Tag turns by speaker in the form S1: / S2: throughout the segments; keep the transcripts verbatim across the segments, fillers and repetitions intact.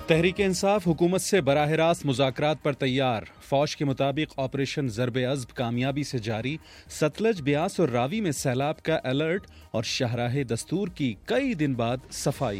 S1: تحریک انصاف حکومت سے براہ راست مذاکرات پر تیار. فوج کے مطابق آپریشن ضرب عضب کامیابی سے جاری. ستلج، بیاس اور راوی میں سیلاب کا الرٹ اور شاہراہ دستور کی کئی دن بعد صفائی.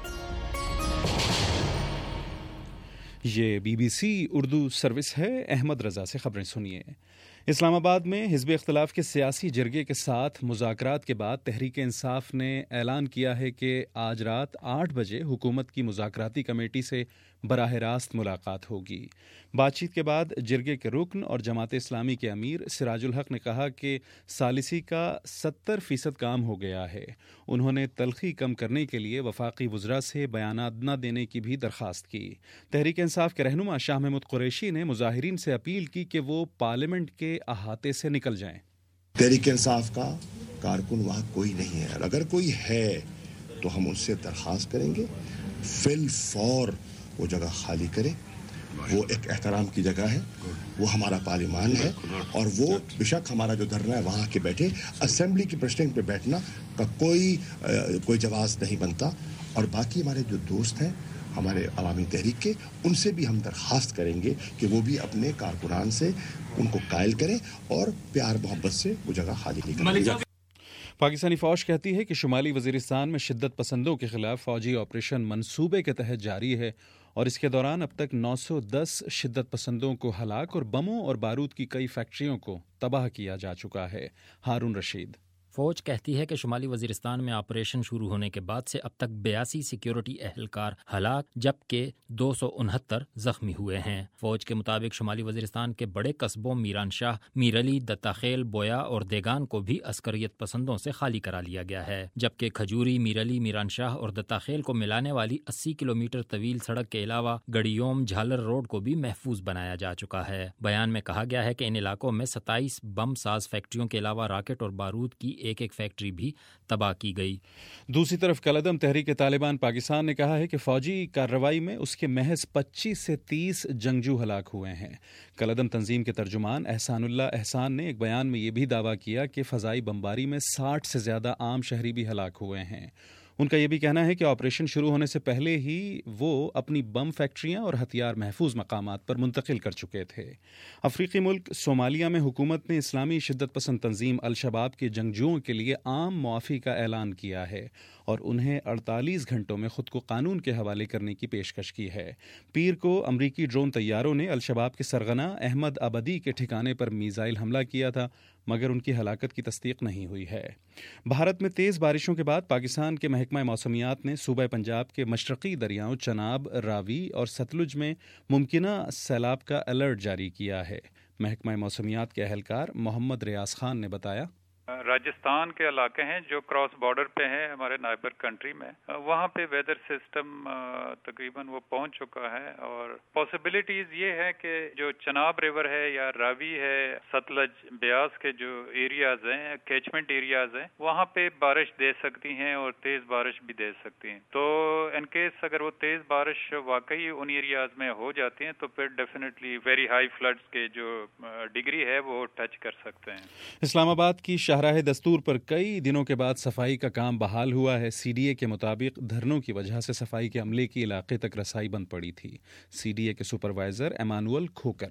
S1: یہ B B C Urdu service ہے. احمد رضا سے خبریں سنیے. اسلام آباد میں حزب اختلاف کے سیاسی جرگے کے ساتھ مذاکرات کے بعد تحریک انصاف نے اعلان کیا ہے کہ آج رات آٹھ بجے حکومت کی مذاکراتی کمیٹی سے براہ راست ملاقات ہوگی. بات چیت کے بعد جرگے کے رکن اور جماعت اسلامی کے امیر سراج الحق نے کہا کہ ثالثی کا ستر فیصد کام ہو گیا ہے. انہوں نے تلخی کم کرنے کے لیے وفاقی وزراء سے بیانات نہ دینے کی بھی درخواست کی. تحریک انصاف کے رہنما شاہ محمود قریشی نے مظاہرین سے اپیل کی کہ وہ پارلیمنٹ کے احاطے سے نکل جائیں.
S2: تحریک انصاف کا کارکن وہاں کوئی نہیں ہے. اگر کوئی ہے تو ہم اس سے درخواست کریں گے فی الفور وہ جگہ خالی کرے. وہ ایک احترام کی جگہ ہے, وہ ہمارا پارلیمان ہے, اور وہ بے شک ہمارا جو دھرنا ہے وہاں کے بیٹھے. اسمبلی کی پرسٹنگ پہ بیٹھنا کا کوئی کوئی جواز نہیں بنتا. اور باقی ہمارے جو دوست ہیں ہمارے عوامی تحریک کے, ان سے بھی ہم درخواست کریں گے کہ وہ بھی اپنے کارکنان سے ان کو قائل کریں اور پیار محبت سے وہ جگہ خالی نہیں کریں.
S1: پاکستانی فوج کہتی ہے کہ شمالی وزیرستان میں شدت پسندوں کے خلاف فوجی آپریشن منصوبے کے تحت جاری ہے اور اس کے دوران اب تک نو سو دس شدت پسندوں کو ہلاک اور بموں اور بارود کی کئی فیکٹریوں کو تباہ کیا جا چکا ہے. ہارون رشید.
S3: فوج کہتی ہے کہ شمالی وزیرستان میں آپریشن شروع ہونے کے بعد سے اب تک بیاسی سیکیورٹی اہلکار ہلاک جبکہ دو سو انہتر زخمی ہوئے ہیں. فوج کے مطابق شمالی وزیرستان کے بڑے قصبوں میران شاہ، میر علی، دتاخیل، بویا اور دیگان کو بھی عسکریت پسندوں سے خالی کرا لیا گیا ہے، جبکہ کھجوری، میر علی، میران شاہ اور دتاخیل کو ملانے والی اسی کلومیٹر طویل سڑک کے علاوہ گڑیوم جھالر روڈ کو بھی محفوظ بنایا جا چکا ہے. بیان میں کہا گیا ہے کہ ان علاقوں میں ستائیس بم ساز فیکٹریوں کے علاوہ راکٹ اور بارود کی ایک ایک فیکٹری بھی تباہ کی گئی.
S1: دوسری طرف کالعدم تحریک طالبان پاکستان نے کہا ہے کہ فوجی کارروائی میں اس کے محض پچیس سے تیس جنگجو ہلاک ہوئے ہیں. کالعدم تنظیم کے ترجمان احسان اللہ احسان نے ایک بیان میں یہ بھی دعویٰ کیا کہ فضائی بمباری میں ساٹھ سے زیادہ عام شہری بھی ہلاک ہوئے ہیں. ان کا یہ بھی کہنا ہے کہ آپریشن شروع ہونے سے پہلے ہی وہ اپنی بم فیکٹریاں اور ہتھیار محفوظ مقامات پر منتقل کر چکے تھے. افریقی ملک صومالیہ میں حکومت نے اسلامی شدت پسند تنظیم الشباب کے جنگجوؤں کے لیے عام معافی کا اعلان کیا ہے اور انہیں اڑتالیس گھنٹوں میں خود کو قانون کے حوالے کرنے کی پیشکش کی ہے. پیر کو امریکی ڈرون طیاروں نے الشباب کے سرغنہ احمد ابدی کے ٹھکانے پر میزائل حملہ کیا تھا مگر ان کی ہلاکت کی تصدیق نہیں ہوئی ہے. بھارت میں تیز بارشوں کے بعد پاکستان کے محکمہ موسمیات نے صوبہ پنجاب کے مشرقی دریاؤں چناب، راوی اور ستلج میں ممکنہ سیلاب کا الرٹ جاری کیا ہے. محکمہ موسمیات کے اہلکار محمد ریاض خان نے بتایا
S4: راجستھان کے علاقے ہیں جو کراس بارڈر پہ ہیں ہمارے نائبر کنٹری میں، وہاں پہ ویدر سسٹم تقریباً وہ پہنچ چکا ہے اور پاسبلٹیز یہ ہے کہ جو چناب ریور ہے یا راوی ہے، ستلج، بیاس کے جو ایریاز ہیں، کیچمنٹ ایریاز ہیں، وہاں پہ بارش دے سکتی ہیں اور تیز بارش بھی دے سکتی ہیں. تو ان کیس اگر وہ تیز بارش واقعی ان ایریاز میں ہو جاتی ہیں تو پھر ڈیفینیٹلی ویری ہائی فلڈز کے جو ڈگری ہے وہ ٹچ کر سکتے ہیں.
S1: اسلام آباد کی شاہراہ دستور پر کئی دنوں کے بعد صفائی کا کام بحال ہوا ہے. سی ڈی اے کے مطابق دھرنوں کی وجہ سے صفائی کے عملے کی علاقے تک رسائی بند پڑی تھی. سی ڈی اے کے سپروائزر ایمانوئل کھوکر.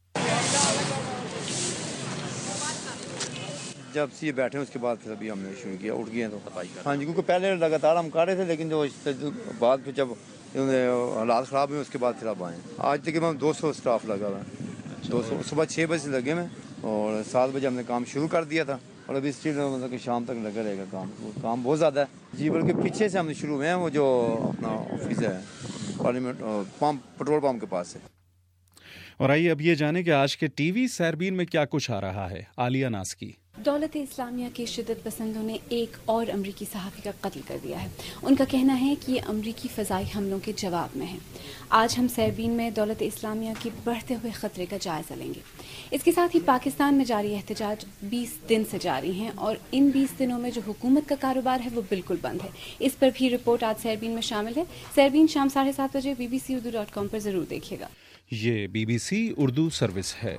S5: جب سی بیٹھے اس کے بعد پھر ابھی ہم نے شروع کیا، اٹھ گئے تو ہاں جی، کیونکہ پہلے لگاتار ہم کر رہے تھے لیکن جو بعد پھر جب حالات خراب ہوئے اس کے بعد پھر اب آئے. آج تقریباً دو سو اسٹاف لگا ہوا ہے. دو سو صبح چھ بجے سے لگے میں اور سات بجے ہم نے کام شروع کر دیا تھا اور ابھی اسٹیل مطلب کہ شام تک لگا رہے گا کام. وہ کام بہت زیادہ ہے جی، بلکہ پیچھے سے ہم نے شروع ہوئے ہیں. وہ جو اپنا آفس ہے پارلیمنٹ پمپ پیٹرول پمپ کے پاس سے.
S1: اور آئیے اب یہ جانیں کہ آج کے ٹی وی سیربین میں کیا کچھ آ رہا ہے. عالیہ ناز کی.
S6: دولت اسلامیہ کے شدت پسندوں نے ایک اور امریکی صحافی کا قتل کر دیا ہے. ان کا کہنا ہے کہ یہ امریکی فضائی حملوں کے جواب میں ہے. آج ہم سیربین میں دولت اسلامیہ کے بڑھتے ہوئے خطرے کا جائزہ لیں گے. اس کے ساتھ ہی پاکستان میں جاری احتجاج بیس دن سے جاری ہیں اور ان بیس دنوں میں جو حکومت کا کاروبار ہے وہ بالکل بند ہے. اس پر بھی رپورٹ آج سیربین میں شامل ہے. سیربین شام ساڑھے سات بجے B B C Urdu dot com پر ضرور دیکھیے گا.
S1: یہ B B C Urdu service ہے.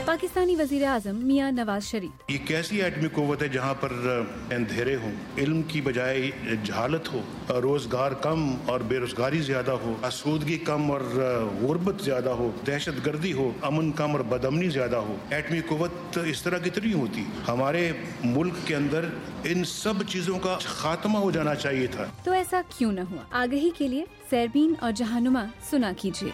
S6: پاکستانی وزیر اعظم میاں نواز شریف.
S7: یہ کیسی ایٹمی قوت ہے جہاں پر اندھیرے ہوں, علم کی بجائے جہالت ہو, روزگار کم اور بے روزگاری زیادہ ہو, آسودگی کم اور غربت زیادہ ہو, دہشت گردی ہو, امن کم اور بدامنی زیادہ ہو. ایٹمی قوت اس طرح کتنی ہوتی؟ ہمارے ملک کے اندر ان سب چیزوں کا خاتمہ ہو جانا چاہیے تھا.
S6: تو ایسا کیوں نہ ہوا؟ آگہی کے لیے سیربین اور جہانما سنا کیجیے.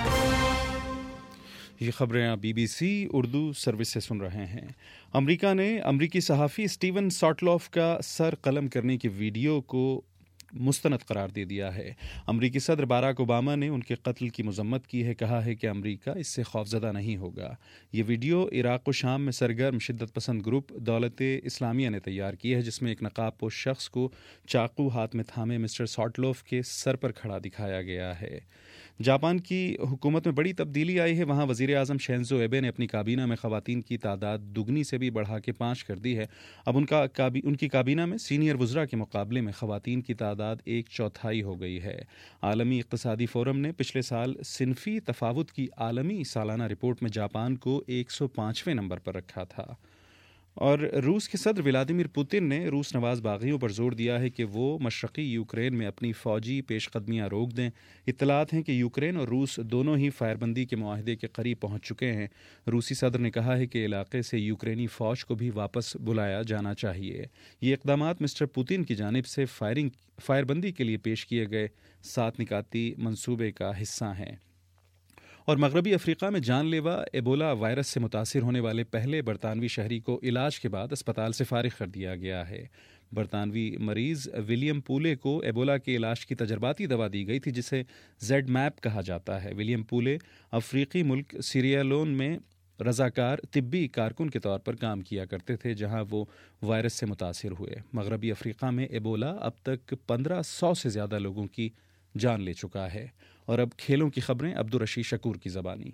S1: یہ خبریں آپ B B C Urdu service سے سن رہے ہیں. امریکہ نے امریکی صحافی اسٹیون ساٹلوف کا سر قلم کرنے کی ویڈیو کو مستند قرار دے دیا ہے. امریکی صدر باراک اوباما نے ان کے قتل کی مذمت کی ہے. کہا ہے کہ امریکہ اس سے خوفزدہ نہیں ہوگا. یہ ویڈیو عراق و شام میں سرگرم شدت پسند گروپ دولت اسلامیہ نے تیار کی ہے, جس میں ایک نقاب پوش شخص کو چاقو ہاتھ میں تھامے مسٹر ساٹلوف کے سر پر کھڑا دکھایا گیا ہے. جاپان کی حکومت میں بڑی تبدیلی آئی ہے. وہاں وزیر اعظم شینزو ایبے نے اپنی کابینہ میں خواتین کی تعداد دگنی سے بھی بڑھا کے پانچ کر دی ہے. اب ان کا ان کی کابینہ میں سینئر وزراء کے مقابلے میں خواتین کی تعداد ایک چوتھائی ہو گئی ہے. عالمی اقتصادی فورم نے پچھلے سال صنفی تفاوت کی عالمی سالانہ رپورٹ میں جاپان کو ایک سو پانچویں نمبر پر رکھا تھا. اور روس کے صدر ولادیمیر پوتن نے روس نواز باغیوں پر زور دیا ہے کہ وہ مشرقی یوکرین میں اپنی فوجی پیش قدمیاں روک دیں. اطلاعات ہیں کہ یوکرین اور روس دونوں ہی فائر بندی کے معاہدے کے قریب پہنچ چکے ہیں. روسی صدر نے کہا ہے کہ علاقے سے یوکرینی فوج کو بھی واپس بلایا جانا چاہیے. یہ اقدامات مسٹر پوتن کی جانب سے فائرنگ فائر بندی کے لیے پیش کیے گئے سات نکاتی منصوبے کا حصہ ہیں. اور مغربی افریقہ میں جان لیوا ایبولا وائرس سے متاثر ہونے والے پہلے برطانوی شہری کو علاج کے بعد اسپتال سے فارغ کر دیا گیا ہے. برطانوی مریض ولیم پولے کو ایبولا کے علاج کی تجرباتی دوا دی گئی تھی, جسے زیڈ میپ کہا جاتا ہے. ولیم پولے افریقی ملک سیریالون میں رضاکار طبی کارکن کے طور پر کام کیا کرتے تھے, جہاں وہ وائرس سے متاثر ہوئے. مغربی افریقہ میں ایبولا اب تک پندرہ سو سے زیادہ لوگوں کی جان لے چکا ہے. اور اب کھیلوں کی خبریں عبدالرشید شکور کی زبانی.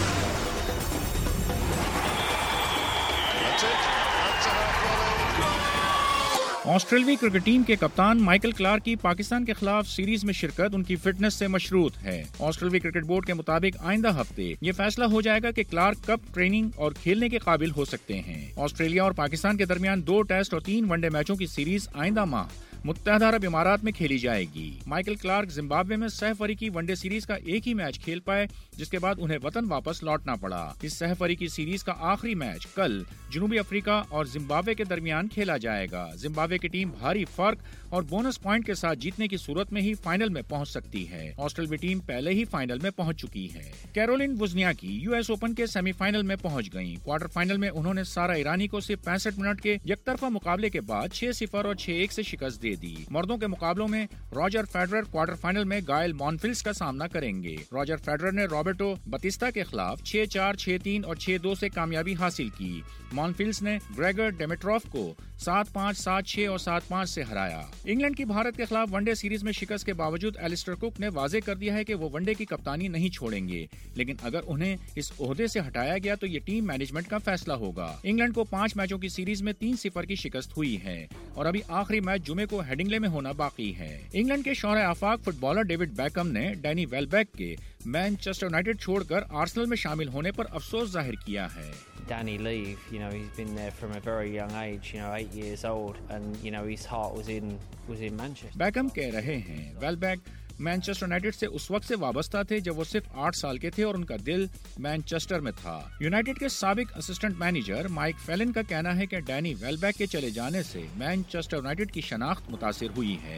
S8: آسٹریلوی کرکٹ ٹیم کے کپتان مائیکل کلارک کی پاکستان کے خلاف سیریز میں شرکت ان کی فٹنس سے مشروط ہے. آسٹریلوی کرکٹ بورڈ کے مطابق آئندہ ہفتے یہ فیصلہ ہو جائے گا کہ کلارک کب ٹریننگ اور کھیلنے کے قابل ہو سکتے ہیں. آسٹریلیا اور پاکستان کے درمیان دو ٹیسٹ اور تین ون ڈے میچوں کی سیریز آئندہ ماہ متحدہ عرب امارات میں کھیلی جائے گی. مائیکل کلارک زمبابوے میں سہ فریقی ون ڈے سیریز کا ایک ہی میچ کھیل پائے, جس کے بعد انہیں وطن واپس لوٹنا پڑا. اس سہ فریقی سیریز کا آخری میچ کل جنوبی افریقہ اور زمبابوے کے درمیان کھیلا جائے گا. زمبابوے کی ٹیم بھاری فرق اور بونس پوائنٹ کے ساتھ جیتنے کی صورت میں ہی فائنل میں پہنچ سکتی ہے. آسٹریلوی ٹیم پہلے ہی فائنل میں پہنچ چکی ہے. Caroline Wozniacki U S open کے سیمی فائنل میں پہنچ گئیں. کوارٹر فائنل میں انہوں نے سارا ایرانی کو صرف پینسٹھ منٹ کے یک طرفہ مقابلے کے بعد چھ صفر اور چھ ایک سے شکست دے دی. مردوں کے مقابلوں میں راجر فیڈرر کوارٹر فائنل میں گائل مونفلس کا سامنا کریں گے. راجر فیڈرر نے رابرٹو بتیستا کے خلاف چھ چار چھ تین اور چھ دو سے کامیابی حاصل کی. مونفلس نے گریگر ڈیمیٹروف کو سات پانچ سات چھ اور سات پانچ سے ہرایا. انگلینڈ کی بھارت کے خلاف ون ڈے سیریز میں شکست کے باوجود ایلسٹر کک نے واضح کر دیا ہے کہ وہ ون ڈے کی کپتانی نہیں چھوڑیں گے, لیکن اگر انہیں اس عہدے سے ہٹایا گیا تو یہ ٹیم مینجمنٹ کا فیصلہ ہوگا. انگلینڈ کو پانچ میچوں کی سیریز میں تین صفر کی شکست ہوئی ہے اور ابھی آخری میچ جمعے کو ہیڈنگلے میں ہونا باقی ہے. انگلینڈ کے شوہر آفاق فٹ بالر ڈیوڈ بیکم نے ڈینی ویلبیک کے مینچسٹر یونائیٹڈ چھوڑ کر آرسنل میں شامل ہونے پر افسوس ظاہر کیا ہے.
S9: Danny leave, you know, he's been there from a very young age, you know, eight years old, and you know his heart was in was in Manchester.
S8: Beckham کہہ رہے ہیں ویلبیک مینچسٹر یونائیٹڈ سے اس وقت سے وابستہ تھے جب وہ صرف آٹھ سال کے تھے اور ان کا دل مینچسٹر میں تھا. یونائیٹڈ کے سابق اسسٹنٹ مینیجر مائک فیلن کا کہنا ہے کہ ڈینی ویلبیک کے چلے جانے سے مینچسٹر یونائیٹڈ کی شناخت متاثر ہوئی ہے.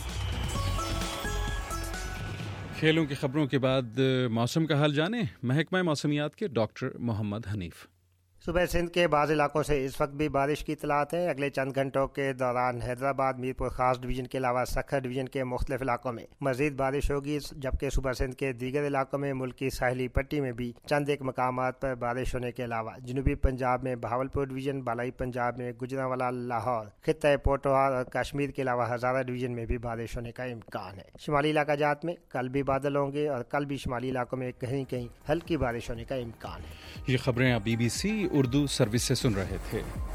S1: کھیلوں کی خبروں کے بعد موسم کا حال جانیں. محکمہ موسمیات کے ڈاکٹر محمد حنیف.
S10: صوبہ سندھ کے بعض علاقوں سے اس وقت بھی بارش کی اطلاعات ہیں. اگلے چند گھنٹوں کے دوران حیدرآباد میرپور خاص ڈویژن کے علاوہ سکھر ڈویژن کے مختلف علاقوں میں مزید بارش ہوگی, جبکہ صوبہ سندھ کے دیگر علاقوں میں ملک کی ساحلی پٹی میں بھی چند ایک مقامات پر بارش ہونے کے علاوہ جنوبی پنجاب میں بہاولپور ڈویژن, بالائی پنجاب میں گجرانوالہ, لاہور, خطہ پوٹوہار اور کشمیر کے علاوہ ہزارہ ڈویژن میں بھی بارش ہونے کا امکان ہے. شمالی علاقہ جات میں کل بھی بادل ہوں گے اور کل بھی شمالی علاقوں میں کہیں کہیں ہلکی بارش ہونے کا امکان ہے.
S1: یہ خبریں آپ B B C Urdu service سے سن رہے تھے.